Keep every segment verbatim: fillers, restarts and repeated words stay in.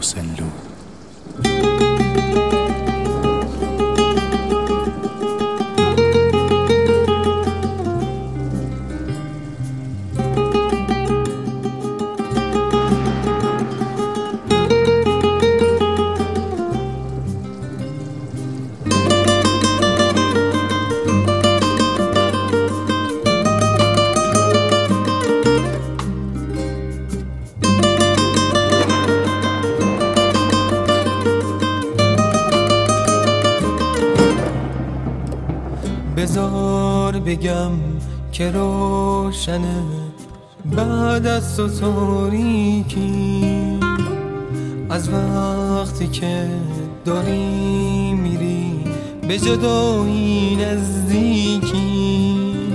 محسنلو. بذار بگم که روشنه بعد از تو تاریکی، از وقتی که داری میری به جدایی نزدیکی.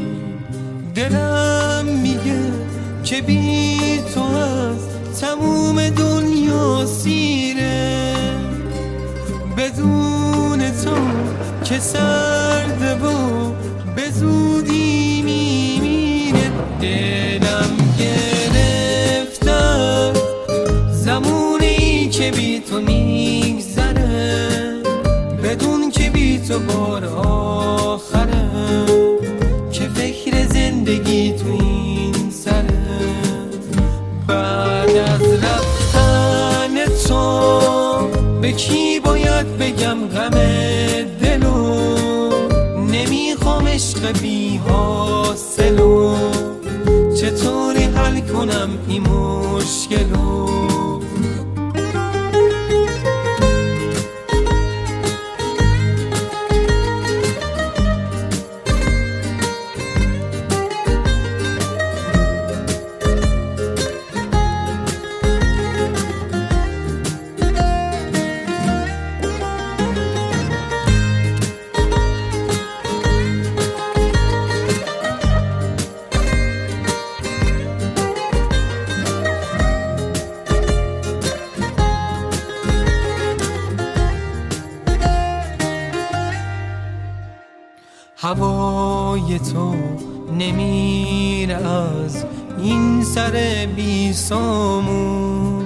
دلم میگه که بی تو از تموم دنیا سیره، بدون تو که سرده و به زودی میمیره. دلم گرفته زمونی که بی تو میگذره، بدون که بی تو بار آخره، که فکر زندگی تو این سره. بعد از رفتن تو به کی باید بگم غم دلو، نمیخوام عشق بی حاصلو، چطوری حل کنم این مشکلو. هوای تو نمیره از این سر بی سامون،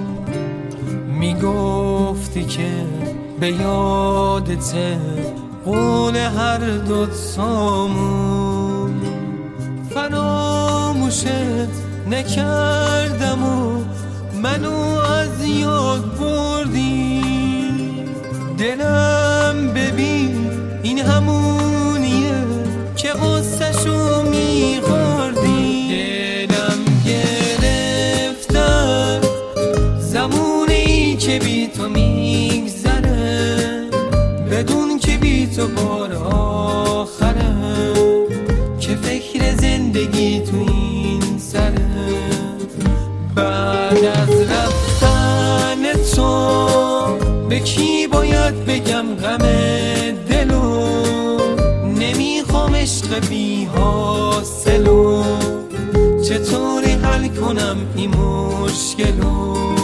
میگفتی که به یادت قول هر دوت سامون. فراموشت نکردم و منو از یاد بردی. دلم ببین این همونیه که قصه‌شو میخوردی. دلم گرفته زمونی که بی تو میگذره، بدون که بی تو بار آخره، که فکر زندگی تو این سره. بعد از رفتن تو به کی باید بگم غم دلو، نمیخوام عشق بی حاصلو، چطوری حل کنم این مشکلو.